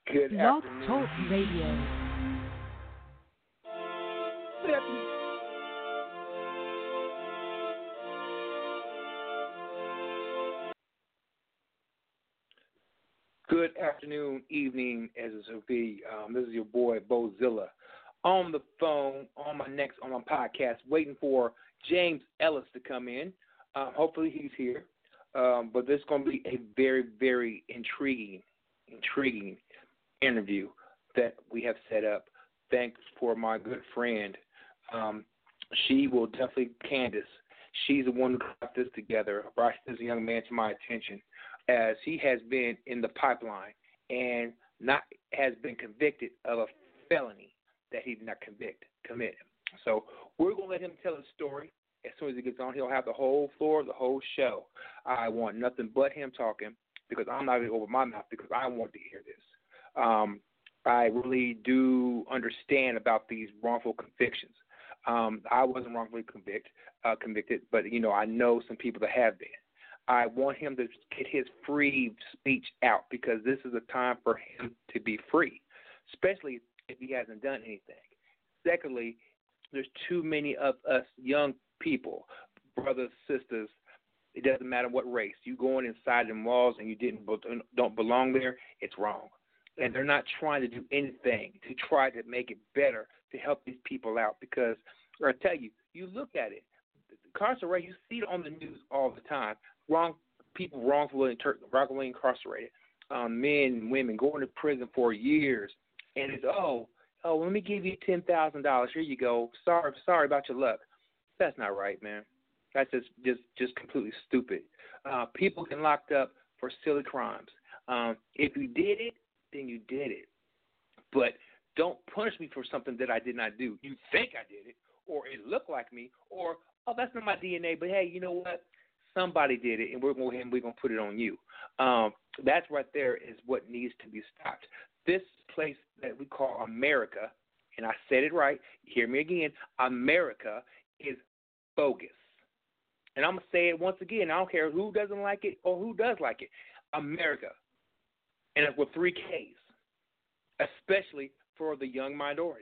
Good Blog afternoon. Talk Radio. Good afternoon. Good afternoon, evening, as it will be. This is your boy Bozilla on the phone on my podcast, waiting for James Ellis to come in. Hopefully he's here. But this is going to be a very, very intriguing interview that we have set up. Thanks for my good friend. She will definitely, Candace. She's the one who got this together, brought this young man to my attention, as he has been in the pipeline and has been convicted of a felony that he did not commit. So we're going to let him tell his story. As soon as he gets on, he'll have the whole floor, the whole show. I want nothing but him talking because I'm not going to open my mouth because I want to hear this. I really do understand about these wrongful convictions. I wasn't wrongfully convicted, but, I know some people that have been. I want him to get his free speech out because this is a time for him to be free, especially if he hasn't done anything. Secondly, there's too many of us young people, brothers, sisters, it doesn't matter what race. You going inside them walls and you don't belong there, it's wrong. And they're not trying to do anything to try to make it better to help these people out because, I tell you, you look at it, incarceration, you see it on the news all the time. People wrongfully incarcerated, men and women going to prison for years, and it's let me give you $10,000. Here you go. Sorry about your luck. That's not right, man. That's just completely stupid. People get locked up for silly crimes. If you did it, then you did it. But don't punish me for something that I did not do. You think I did it, or it looked like me, or that's not my DNA. But hey, you know what? Somebody did it, and we're going to put it on you. That's right there is what needs to be stopped. This place that we call America, and I said it right, hear me again, America is bogus. And I'm going to say it once again. I don't care who doesn't like it or who does like it. America. And it's with 3 Ks, especially for the young minorities.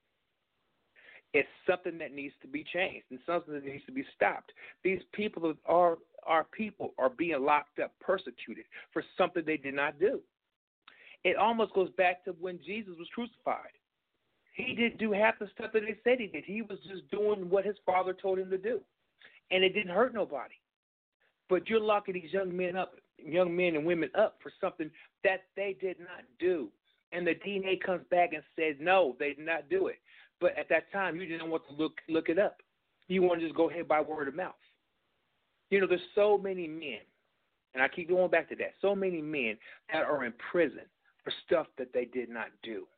It's something that needs to be changed and something that needs to be stopped. These people are being locked up, persecuted for something they did not do. It almost goes back to when Jesus was crucified. He didn't do half the stuff that they said he did. He was just doing what his Father told him to do, and it didn't hurt nobody. But you're locking these young men and women up for something that they did not do, and the DNA comes back and says no, they did not do it. But at that time, you didn't want to look it up. You want to just go ahead by word of mouth. There's so many men, and I keep going back to that, so many men that are in prison for stuff that they did not do.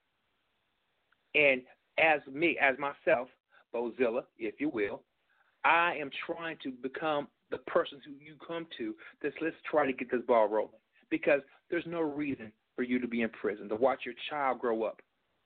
And as myself, Bozilla, if you will, I am trying to become the person who you come to. Let's try to get this ball rolling because there's no reason for you to be in prison, to watch your child grow up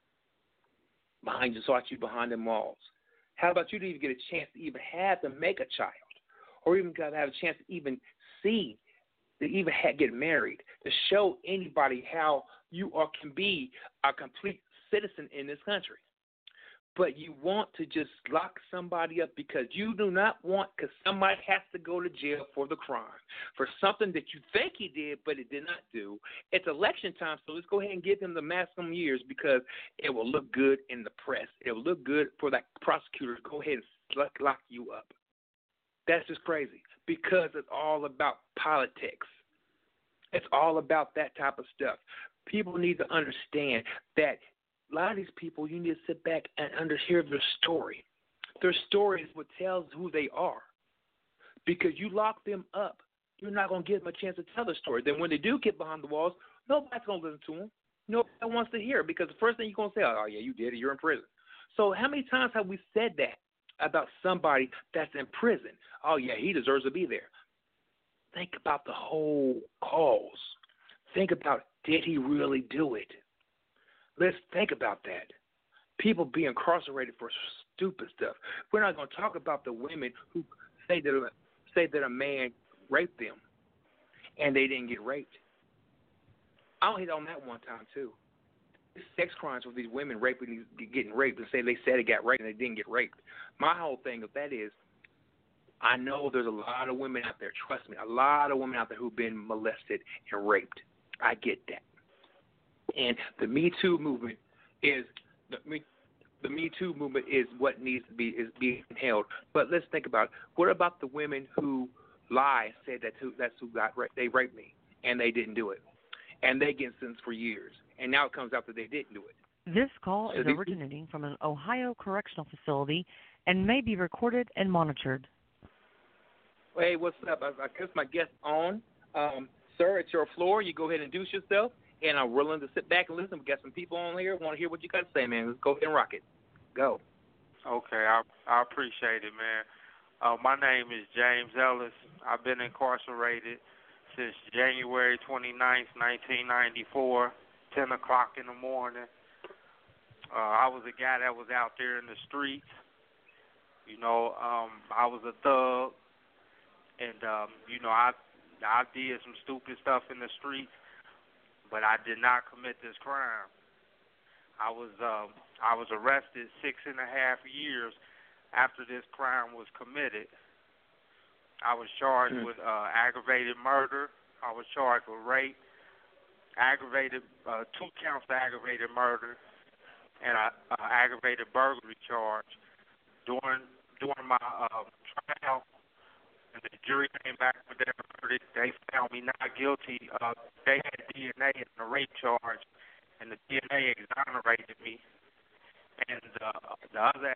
behind them walls. How about you to even get a chance to even have to make a child or even have a chance to even see, to even get married, to show anybody how you can be a complete citizen in this country. But you want to just lock somebody up because you do not want, because somebody has to go to jail for the crime, for something that you think he did but it did not do. It's election time, so let's go ahead and give him the maximum years because it will look good in the press. It will look good for that prosecutor to go ahead and lock you up. That's just crazy because it's all about politics. It's all about that type of stuff. People need to understand that a lot of these people, you need to sit back and hear their story. Their story is what tells who they are. Because you lock them up, you're not going to give them a chance to tell their story. Then when they do get behind the walls, nobody's going to listen to them. Nobody wants to hear it because the first thing you're going to say, oh, yeah, you did it, you're in prison. So how many times have we said that about somebody that's in prison? Oh, yeah, he deserves to be there. Think about the whole cause. Think about, did he really do it? Let's think about that. People being incarcerated for stupid stuff. We're not going to talk about the women who say that a man raped them and they didn't get raped. I'll hit on that one time too. sex crimes with these women raping, getting raped, and say they said they got raped and they didn't get raped. My whole thing of that is, I know there's a lot of women out there. Trust me, a lot of women out there who've been molested and raped. I get that. And the Me Too movement is the Me Too movement is what needs to be is being held. But let's think about it. What about the women who lie and said that's who got raped? They raped me and they didn't do it, and they get sentenced for years. And now it comes out that they didn't do it. This call is originating from an Ohio correctional facility and may be recorded and monitored. Hey, what's up? I guess my guest on. Sir, it's your floor. You go ahead and introduce yourself, and I'm willing to sit back and listen. We got some people on here want to hear what you got to say, man. Let's go ahead and rock it. Go. Okay, I appreciate it, man. My name is James Ellis. I've been incarcerated since January 29th, 1994, 10 o'clock in the morning. I was a guy that was out there in the streets. You know, I was a thug, and, you know, I did some stupid stuff in the streets, but I did not commit this crime. I was arrested 6.5 years after this crime was committed. I was charged with aggravated murder. I was charged with rape, aggravated 2 counts of aggravated murder, and an aggravated burglary charge. During my trial, and the jury came back with their verdict, they found me not guilty. They had DNA in the rape charge, and the DNA exonerated me. And the other,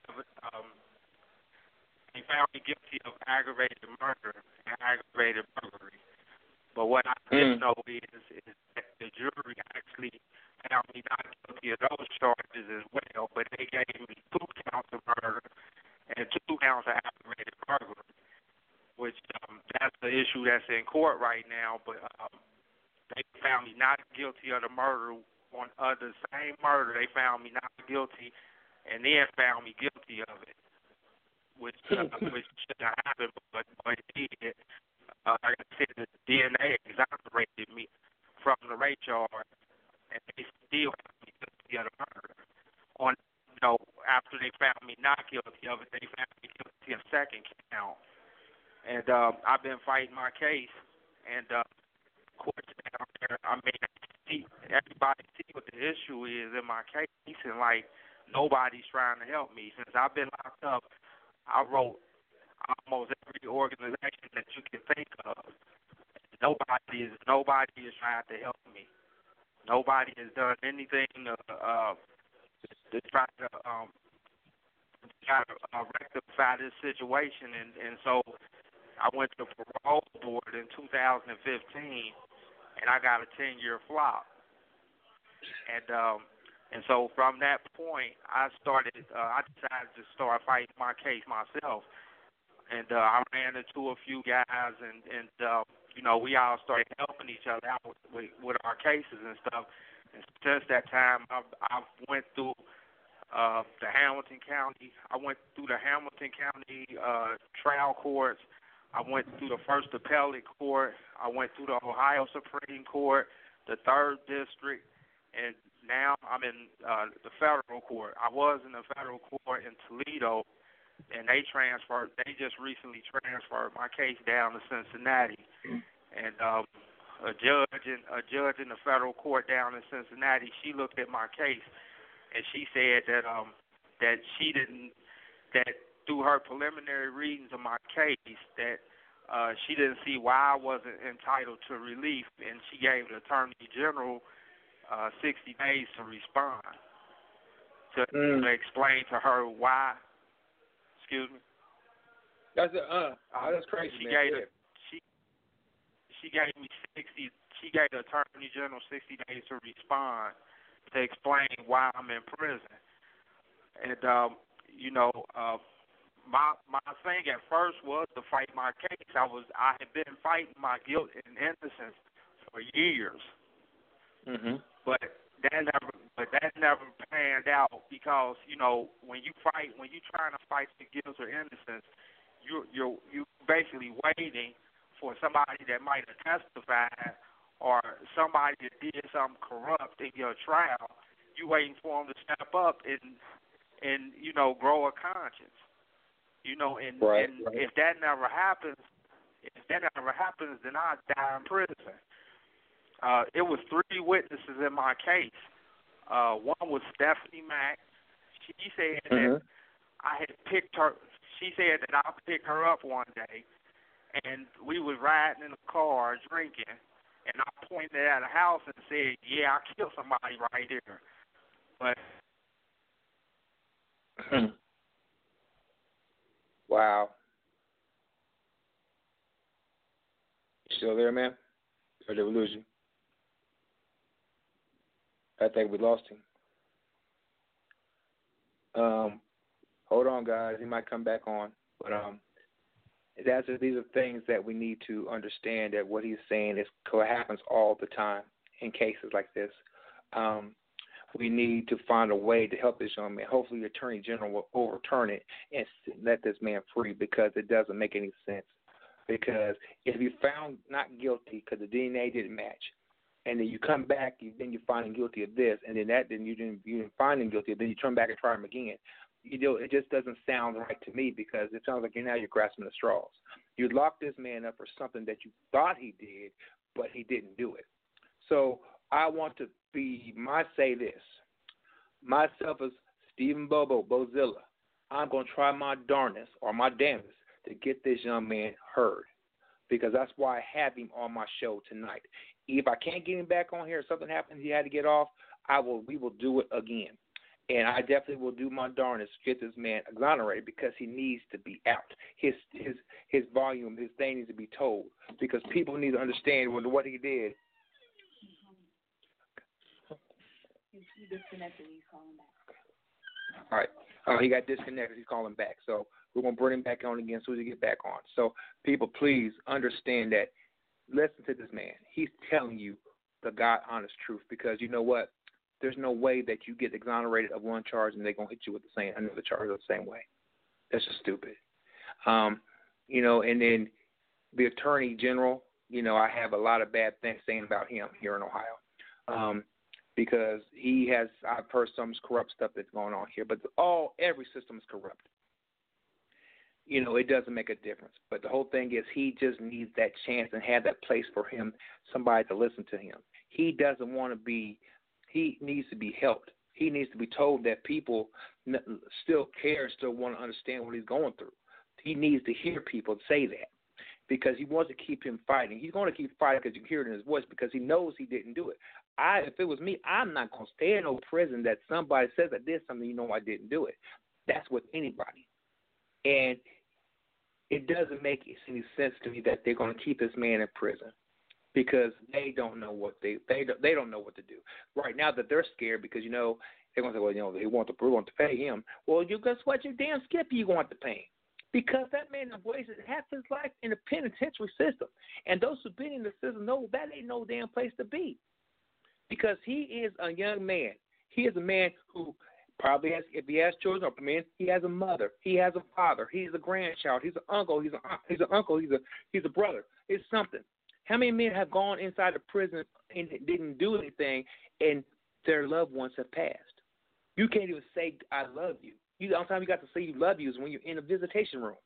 they found me guilty of aggravated murder and aggravated burglary. But what I didn't know is that the jury actually found me not guilty of those charges as well, but they gave me 2 counts of murder and 2 counts of aggravated burglary, which that's the issue that's in court right now. But they found me not guilty of the murder on the same murder. They found me not guilty, and then found me guilty of it, which shouldn't have happened, but it did. Like I said, the DNA exonerated me from the rape charge, and they still have me guilty of the murder. After they found me not guilty of it, they found me guilty of the second count. And I've been fighting my case, and courts down there, I mean, everybody see what the issue is in my case, and, like, nobody's trying to help me. Since I've been locked up, I wrote almost every organization that you can think of. Nobody is trying to help me. Nobody has done anything to try to rectify this situation, and so I went to the parole board in 2015, and I got a 10-year flop. And so from that point, I decided to start fighting my case myself. And I ran into a few guys, and you know, we all started helping each other out with our cases and stuff. And since that time, I went through the Hamilton County. I went through the Hamilton County trial courts. I went through the First Appellate Court. I went through the Ohio Supreme Court, the 3rd District, and now I'm in the federal court. I was in the federal court in Toledo, and they just recently transferred my case down to Cincinnati. And a judge in the federal court down in Cincinnati, she looked at my case, and she said that through her preliminary readings of my case, that she didn't see why I wasn't entitled to relief, and she gave the Attorney General 60 days to respond to explain to her why. Excuse me. That's crazy. She gave me 60. She gave the Attorney General 60 days to respond to explain why I'm in prison. And you know, my thing at first was to fight my case. I had been fighting my guilt and innocence for years. Mm-hmm. But that never panned out, because, you know, when you're trying to fight the guilt or innocence, you basically waiting for somebody that might have testified or somebody that did something corrupt in your trial you waiting for them to step up and grow a conscience. Right. If that never happens, then I'd die in prison. It was 3 witnesses in my case. One was Stephanie Mack. She said that I had picked her. She said that I picked her up one day, and we was riding in the car drinking, and I pointed at a house and said, "Yeah, I killed somebody right here." But wow. You still there, man? Or did we lose you? I think we lost him. Hold on, guys. He might come back on. But these are things that we need to understand, that what he's saying is happens all the time in cases like this. We need to find a way to help this young man. Hopefully the Attorney General will overturn it and let this man free, because it doesn't make any sense. Because if you found not guilty because the DNA didn't match, and then you come back, then you find him guilty of this, and then you didn't find him guilty, then you turn back and try him again. It just doesn't sound right to me, because it sounds like you're grasping the straws. You locked this man up for something that you thought he did, but he didn't do it. So I want to say this. Myself as Stephen Bozilla, I'm going to try my darnest or my damnedest to get this young man heard, because that's why I have him on my show tonight. If I can't get him back on here, or something happens, he had to get off, we will do it again. And I definitely will do my darnest to get this man exonerated, because he needs to be out. His volume, his thing needs to be told, because people need to understand what he did. He disconnected. He's calling back. All right. Oh, he got disconnected. He's calling back. So we're going to bring him back on again as soon as he get back on. So people, please understand that. Listen to this man. He's telling you the God honest truth, because you know what? There's no way that you get exonerated of one charge and they're going to hit you with another charge the same way. That's just stupid. And then the Attorney General, I have a lot of bad things saying about him here in Ohio, because I've heard some corrupt stuff that's going on here, but every system is corrupt. It doesn't make a difference. But the whole thing is, he just needs that chance and have that place for him, somebody to listen to him. He doesn't want to be. He needs to be helped. He needs to be told that people still care, still want to understand what he's going through. He needs to hear people say that, because he wants to keep him fighting. He's going to keep fighting because you can hear it in his voice, because he knows he didn't do it. If it was me, I'm not going to stay in no prison that somebody says I did something, I didn't do it. That's with anybody. And it doesn't make any sense to me that they're going to keep this man in prison, because they don't know what they don't know what to do right now. That they're scared, because they're going to say, well, they want to pay him. Well, you guess what? You damn skippy, you want to pay him, because that man has wasted half his life in the penitentiary system, and those who've been in the system know that ain't no damn place to be, because he is a young man. He is a man who probably has, if he has children or men, he has a mother, he has a father, he's a grandchild, he's an uncle, he's a brother. It's something. How many men have gone inside the prison and didn't do anything, and their loved ones have passed? You can't even say I love you. The only time you got to say you love you is when you're in a visitation room.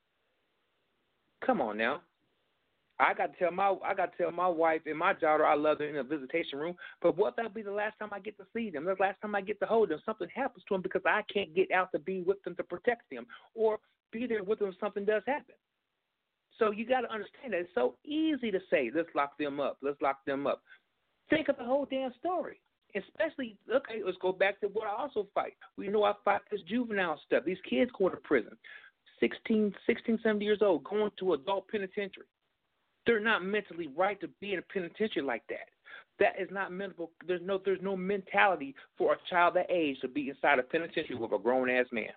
Come on now. I got to tell my wife and my daughter I love them in a visitation room. But what if that'll be the last time I get to see them? The last time I get to hold them, something happens to them because I can't get out to be with them to protect them, or be there with them if something does happen. So you got to understand that it's so easy to say, let's lock them up. Let's lock them up. Think of the whole damn story. Especially, okay, let's go back to what I also fight. I fight this juvenile stuff. These kids go to prison, 16, 17 years old, going to adult penitentiary. They're not mentally right to be in a penitentiary like that. That is not mental. There's no mentality for a child that age to be inside a penitentiary with a grown-ass man.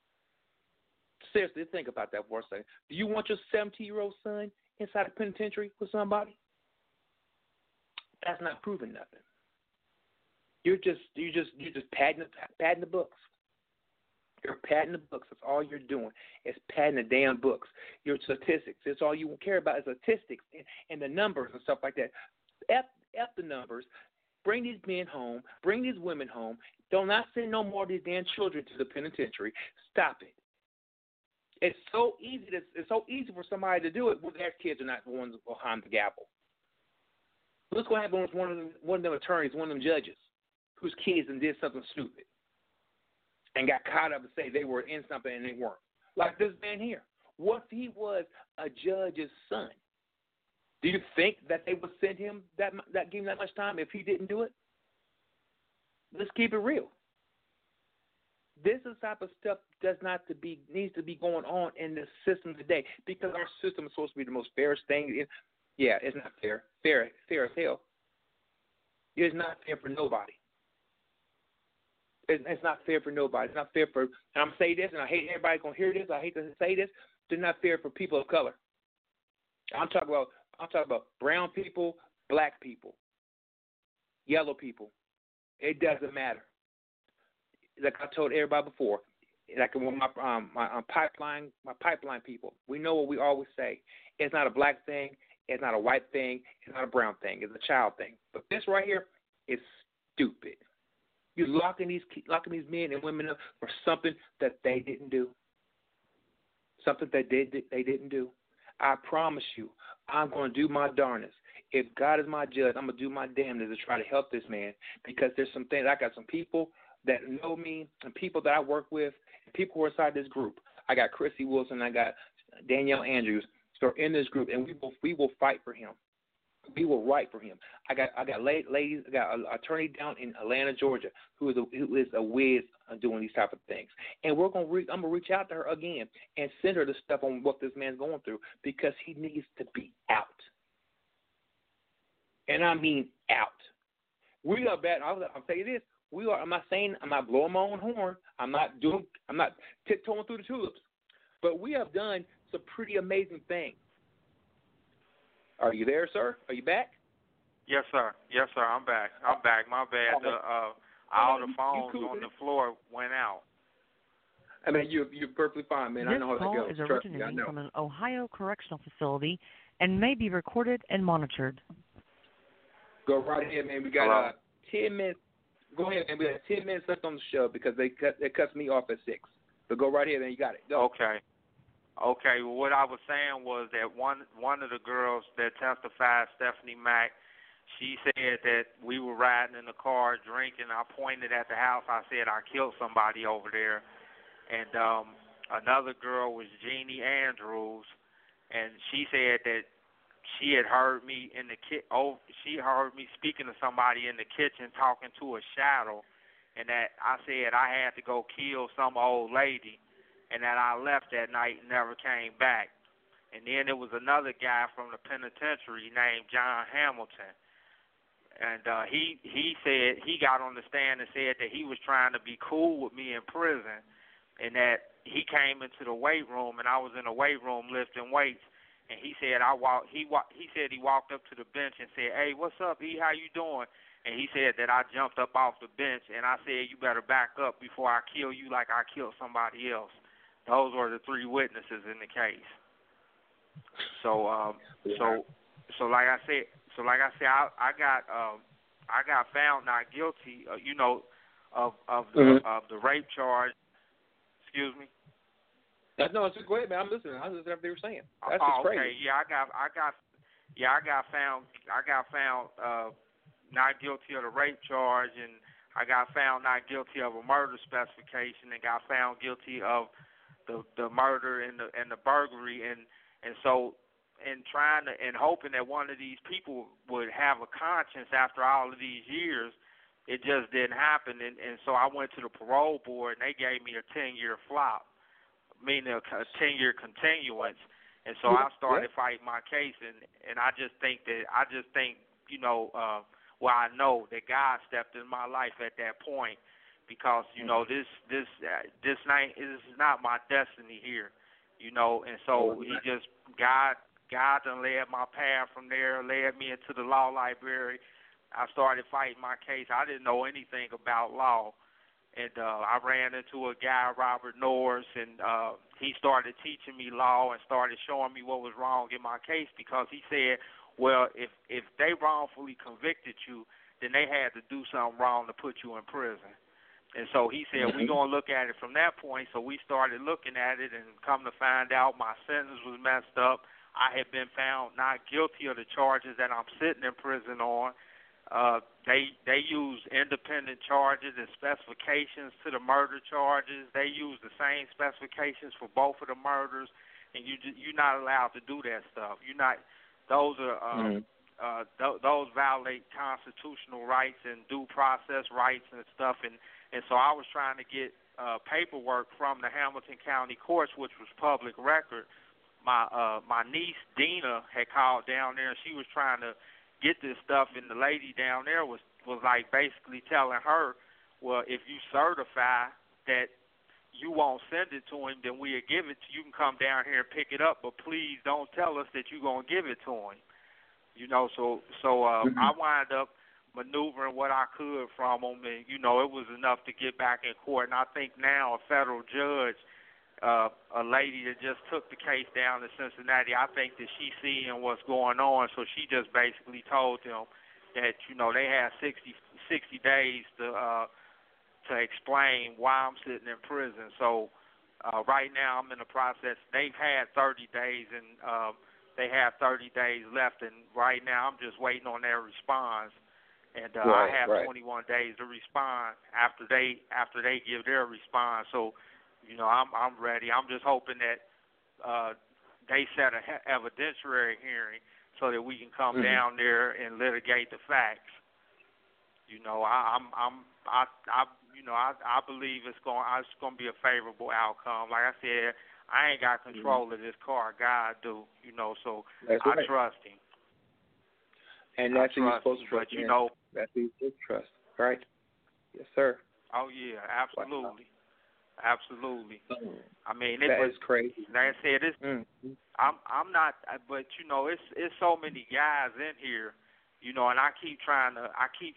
Seriously, think about that for a second. Do you want your 17-year-old son inside a penitentiary with somebody? That's not proving nothing. You're just padding the books. You're padding the books. That's all you're doing. It's padding the damn books. Your statistics. That's all you care about is statistics and the numbers and stuff like that. F the numbers. Bring these men home. Bring these women home. Do not send no more of these damn children to the penitentiary. Stop it. It's so easy. It's so easy for somebody to do it when their kids are not the ones behind the gavel. Look what happened with one of them attorneys, one of them judges, whose kids and did something stupid and got caught up and say they were in something and they weren't. Like this man here. What if he was a judge's son? Do you think that they would send him that give him that much time if he didn't do it? Let's keep it real. This is the type of stuff needs to be going on in the system today, because our system is supposed to be the most fairest thing. Yeah, it's not fair. Fair as hell. It's not fair for nobody. It's not fair for nobody. It's not fair for, and I'm going to say this, and I hate everybody going to hear this. I hate to say this. It's not fair for people of color. I'm talking about brown people, black people, yellow people. It doesn't matter. Like I told everybody before, like with my pipeline people, we know what we always say. It's not a black thing. It's not a white thing. It's not a brown thing. It's a child thing. But this right here is stupid. You're locking these men and women up for something that they didn't do. Something that they didn't do. I promise you, I'm going to do my darnest. If God is my judge, I'm going to do my damnedest to try to help this man, because there's some things. I got some people that know me and people that I work with, and people who are inside this group. I got Chrissy Wilson. I got Danielle Andrews. So in this group, and we will fight for him. We will write for him. I got ladies. I got an attorney down in Atlanta, Georgia, who is a whiz on doing these type of things. And I'm gonna reach out to her again and send her the stuff on what this man's going through, because he needs to be out. And I mean out. We are bad. I'll tell you this. We are. I'm not blowing my own horn. I'm not tiptoeing through the tulips. But we have done some pretty amazing things. Are you there, sir? Are you back? Yes, sir. Yes, sir. I'm back. My bad. All the phones on the floor went out. I mean, you're perfectly fine, man. This I know how that goes. This call is originating from an Ohio correctional facility and may be recorded and monitored. Go right ahead, man. We got 10 minutes. Go ahead, man. We got 10 minutes left on the show because they cut me off at 6. So go right ahead, man. You got it. Go. Okay. Well, what I was saying was that one of the girls that testified, Stephanie Mack, she said that we were riding in the car drinking. I pointed at the house. I said I killed somebody over there. And another girl was Jeannie Andrews, and she said that she had heard me she heard me speaking to somebody in the kitchen talking to a shadow, and that I said I had to go kill some old lady, and that I left that night and never came back. And then there was another guy from the penitentiary named John Hamilton, and he said he got on the stand and said that he was trying to be cool with me in prison, and that he came into the weight room, and I was in the weight room lifting weights. And he said he said he walked up to the bench and said, "Hey, what's up, E? How you doing?" And he said that I jumped up off the bench, and I said, "You better back up before I kill you like I killed somebody else." Those were the 3 witnesses in the case. So like I said, I got found not guilty, of the rape charge. Excuse me. No, it's great, man. I'm listening. I was listening to what they were saying. That's just crazy. Okay. Yeah, I got found not guilty of the rape charge, and I got found not guilty of a murder specification, and got found guilty of the murder and the burglary, and so hoping that one of these people would have a conscience after all of these years, it just didn't happen, and so I went to the parole board, and they gave me a 10-year flop, meaning a 10-year continuance, and so I started fighting my case, and I think I know that God stepped in my life at that point, because this is not my destiny here, and so God done led my path from there, led me into the law library. I started fighting my case. I didn't know anything about law. And I ran into a guy, Robert Norris, and he started teaching me law and started showing me what was wrong in my case, because he said, well, if they wrongfully convicted you, then they had to do something wrong to put you in prison. And so he said, we're going to look at it from that point. So we started looking at it, and come to find out my sentence was messed up. I had been found not guilty of the charges that I'm sitting in prison on. They used independent charges and specifications to the murder charges. They used the same specifications for both of the murders, and you're not allowed to do that stuff. You're not. Those are those violate constitutional rights and due process rights and stuff. And so I was trying to get paperwork from the Hamilton County Courts, which was public record. My niece Dina had called down there, and she was trying to get this stuff, and the lady down there was like basically telling her, well, if you certify that you won't send it to him, then we'll give it to you. You can come down here and pick it up, but please don't tell us that you're going to give it to him. You know, so I wind up maneuvering what I could from them, and, you know, it was enough to get back in court. And I think now a federal judge, a lady that just took the case down to Cincinnati, I think that she's seeing what's going on, so she just basically told them that, you know, they had 60 days to explain why I'm sitting in prison. So right now I'm in the process. They've had 30 days, and they have 30 days left, and right now I'm just waiting on their response. And I have 21 days to respond after they give their response. So, you know, I'm ready. I'm just hoping that they set an evidentiary hearing so that we can come down there and litigate the facts. You know, I believe it's going to be a favorable outcome. Like I said, I ain't got control of this car. God do. You know, so I trust him. And that's who you're supposed to trust. But, you know, that's who you're supposed to trust. Right? Yes, sir. Oh yeah, absolutely. Absolutely. I mean, that is crazy. Like I said, I'm not, but you know, it's so many guys in here, you know, and I keep trying to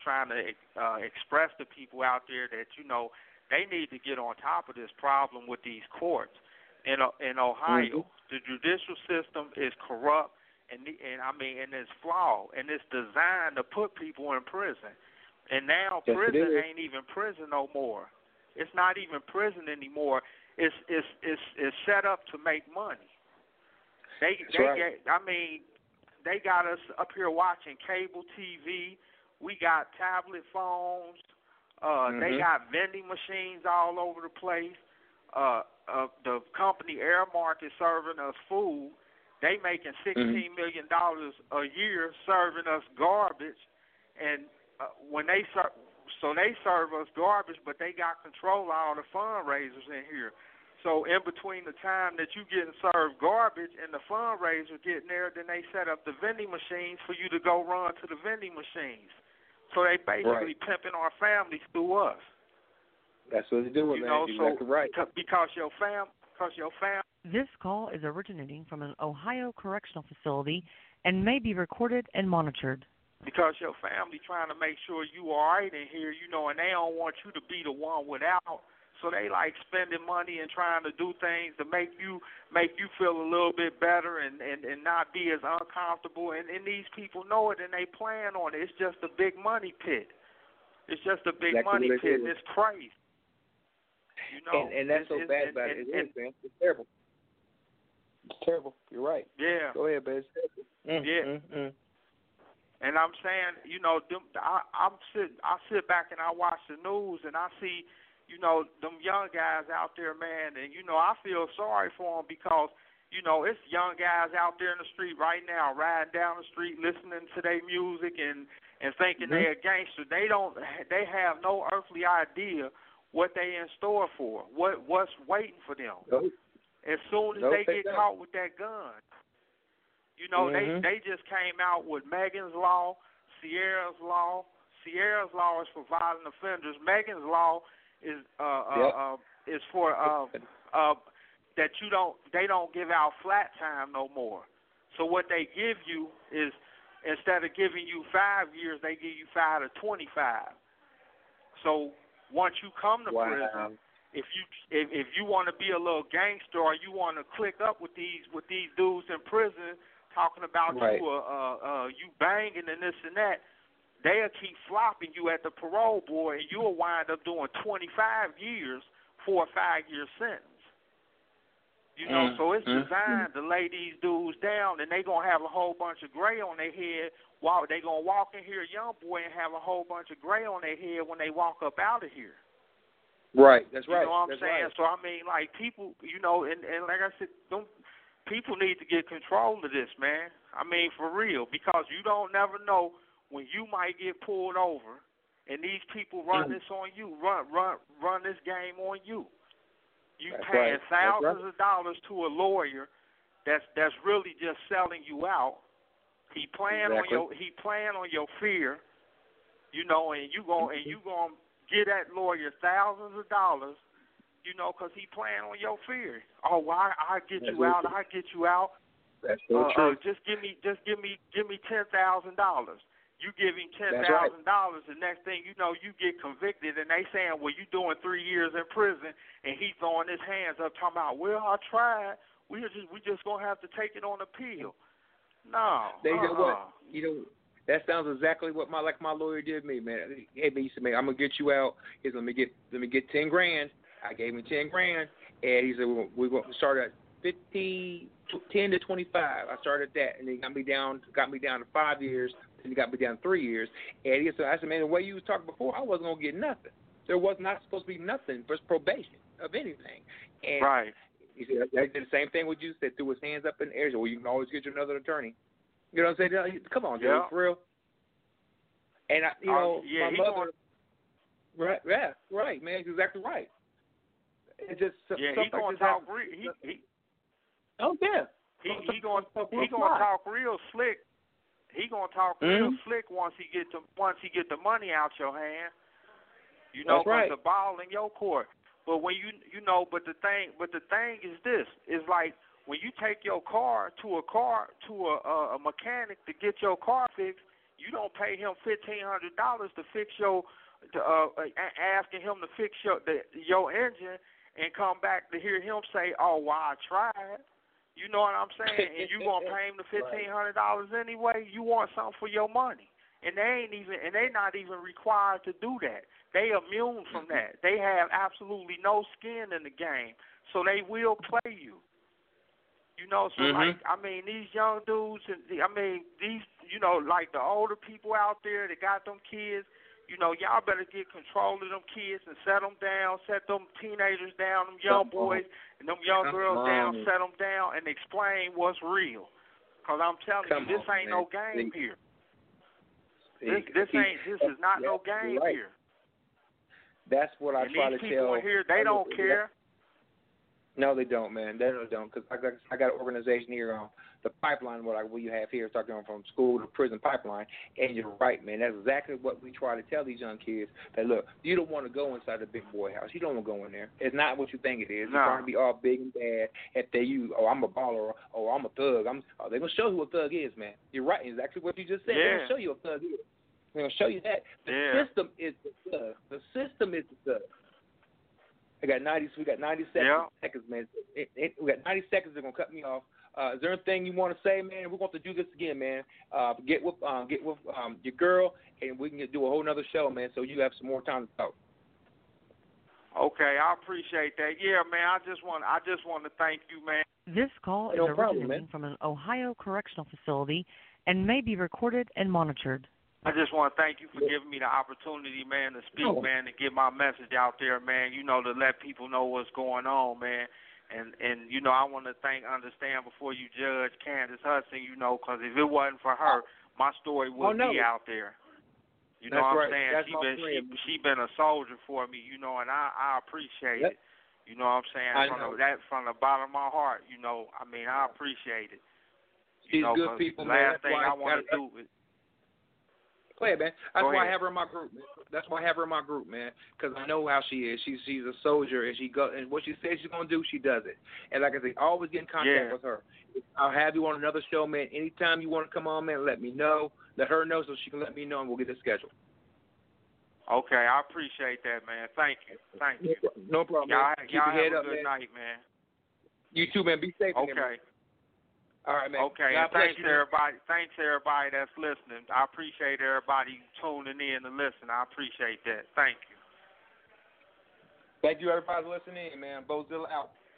express to people out there that, you know, they need to get on top of this problem with these courts. In Ohio, the judicial system is corrupt, and it's flawed, and it's designed to put people in prison. And now prison ain't even prison no more. It's not even prison anymore. It's set up to make money. They got us up here watching cable TV. We got tablet phones. They got vending machines all over the place. The company Airmark is serving us food. They making $16 million a year serving us garbage, and when they serve us garbage, but they got control of all the fundraisers in here. So in between the time that you getting served garbage and the fundraiser getting there, then they set up the vending machines for you to go run to the vending machines. So they basically pimping our families through us. That's what they're doing, man. Exactly right. Because your family. This call is originating from an Ohio correctional facility and may be recorded and monitored. Because your family trying to make sure you all right in here, you know, and they don't want you to be the one without. So they like spending money and trying to do things to make you feel a little bit better and not be as uncomfortable. And these people know it and they plan on it. It's just a big money pit. It's just a big money pit, and it's crazy. You know, and that's so bad about it. It is, man. It's terrible. It's terrible. You're right. Yeah. Go ahead, babe. And I'm saying, you know, I sit back and I watch the news and I see, you know, them young guys out there, man, and, you know, I feel sorry for them because, you know, it's young guys out there in the street right now riding down the street listening to their music and thinking they're a gangster. They have no earthly idea what they in store for, what's waiting for them. As soon as they get caught with that gun. You know, they just came out with Megan's Law, Sierra's Law. Sierra's Law is for violent offenders. Megan's Law is for that they don't give out flat time no more. So what they give you is, instead of giving you 5 years, they give you 5 to 25. So once you come to prison, if you want to be a little gangster or you want to click up with these dudes in prison talking about you banging and this and that, they'll keep flopping you at the parole board, and you'll wind up doing 25 years for a 5-year sentence. You know, so it's designed to lay these dudes down, and they going to have a whole bunch of gray on their head while they going to walk in here, young boy, and have a whole bunch of gray on their head when they walk up out of here. Right, that's right. You know what I'm that's saying? Right. So, I mean, like, people, you know, and like I said, people need to get control of this, man. I mean, for real, because you don't never know when you might get pulled over, and these people run this on you, run this game on you. You That's paying right. thousands of dollars to a lawyer that's really just selling you out. He playing on your fear, you know, and you gonna get that lawyer thousands of dollars, you know, because he playing on your fear. Oh, well, I get you out. I get you out. That's so true. Just give me $10,000. You give him $10,000, the next thing you know, you get convicted, and they saying, well, you doing 3 years in prison, and he throwing his hands up, talking about, well, I tried. We just gonna have to take it on appeal. No. You know what? You know, that sounds exactly what my lawyer did to me, man. Hey, man, he said, man, I'm gonna get you out. He said, let me get $10,000. I gave him $10,000, and he said, we're going to start at 10 to 25. I started that, and he got me down to 5 years. And he got me down 3 years. And I said, man, the way you was talking before, I wasn't going to get nothing. There was not supposed to be nothing but probation of anything. And right. He said, I did the same thing with you. Said, threw his hands up in the air. Said, well, you can always get you another attorney. You know what I'm saying? Come on, dude, for real. And, my mother. Right, man. He's exactly right. It's just he going to talk real. Oh, yeah. He going to talk real slick. He gonna talk real slick once he get the money out your hand. You know, because the ball in your court. But when but the thing is this: is like when you take your car to a mechanic to get your car fixed, you don't pay him $1,500 to fix asking him to fix your engine, and come back to hear him say, "Oh, well, I tried." You know what I'm saying? And you gonna pay him the $1,500 anyway. You want something for your money, and they're not even required to do that. They immune from that. They have absolutely no skin in the game, so they will play you. You know, so like I mean, these young dudes, these like the older people out there that got them kids. You know, y'all better get control of them kids and set them down, set them teenagers down, them young boys and them young girls down, set them down, and explain what's real. Because I'm telling you, this ain't no game here. This is not no game here. That's what I try to tell. These people in here, they don't care. No, they don't, man. They don't. Because I got an organization here on the pipeline, what you have here, talking from school to prison pipeline. And you're right, man. That's exactly what we try to tell these young kids. That, look, you don't want to go inside the big boy house. You don't want to go in there. It's not what you think it is. No. You're trying to be all big and bad. If I'm a baller, or I'm a thug. They're going to show you who a thug is, man. You're right. Exactly what you just said. Yeah. They're going to show you a thug is. They're going to show you that. The system is the thug. The system is the thug. We got 90 seconds, man. We got 90 seconds. They're gonna cut me off. Is there anything you want to say, man? We're going to do this again, man. Get with your girl, and we can do a whole nother show, man. So you have some more time to talk. Okay, I appreciate that. Yeah, man. I just want to thank you, man. This call is originating from an Ohio correctional facility and may be recorded and monitored. I just want to thank you for giving me the opportunity, man, to speak, man, to get my message out there, man, to let people know what's going on, man. And I want to understand before you judge Candace Hudson, because if it wasn't for her, my story wouldn't be out there. You know what I'm saying? She been a soldier for me, and I appreciate it. You know what I'm saying? From the bottom of my heart, I appreciate it. She's good people, man. Last thing I want to do is... Go ahead, man. That's why I have her in my group, man. That's why I have her in my group, man, because I know how she is. She's a soldier, and and what she says she's going to do, she does it. And like I said, always get in contact with her. I'll have you on another show, man. Anytime you want to come on, man, let me know. Let her know so she can let me know, and we'll get it scheduled. Okay, I appreciate that, man. Thank you. No problem, y'all, man. Y'all have your head a up, good man. night, man. You too, man. Be safe. Okay. All right, man. Okay, and thanks everybody. Thanks everybody that's listening. I appreciate everybody tuning in to listen. I appreciate that. Thank you. Thank you, everybody listening, man. Bozilla out.